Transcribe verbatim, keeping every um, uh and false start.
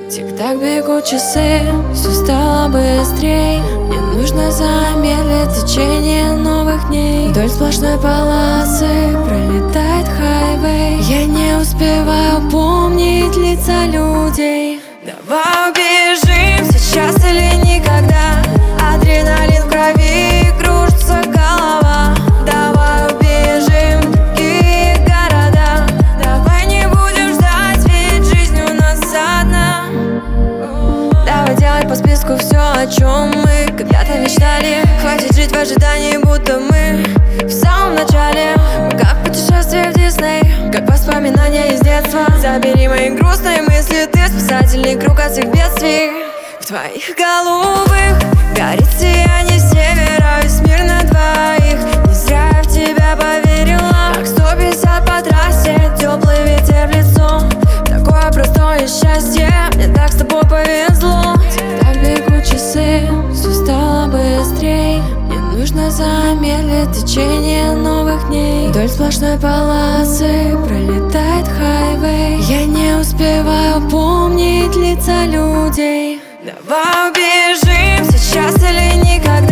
Тик-так бегут часы, все стало быстрей. Мне нужно замедлить течение новых дней. Вдоль сплошной полосы пролетает хайвей. Я не успеваю помнить лица людей. Давай убежим сейчас или никогда. Адреналин в крови, кружится голова. Давай убежим в другие города. Давай не будем ждать, ведь жизнь у нас одна. Давай делать по списку все, о чем мы когда-то мечтали. Хватит жить в ожидании, будто мы в самом начале. Мы как путешествие в Дисней, как воспоминания из детства. Забери мои грустные мысли, ты спасательный круг от всех бедствий. В твоих голубых горит сияние севера, весь мир на двоих. Не зря я в тебя поверила, как сто пятьдесят по трассе, теплый ветер в лицо. Такое простое счастье, мне так с тобой повезло. Так бегут часы, все стало быстрей. Мне нужно замедлить течение новых дней. Вдоль сплошной полосы пролетает хайвей. Я не успеваю помнить лица людей. Давай убежим сейчас или никогда.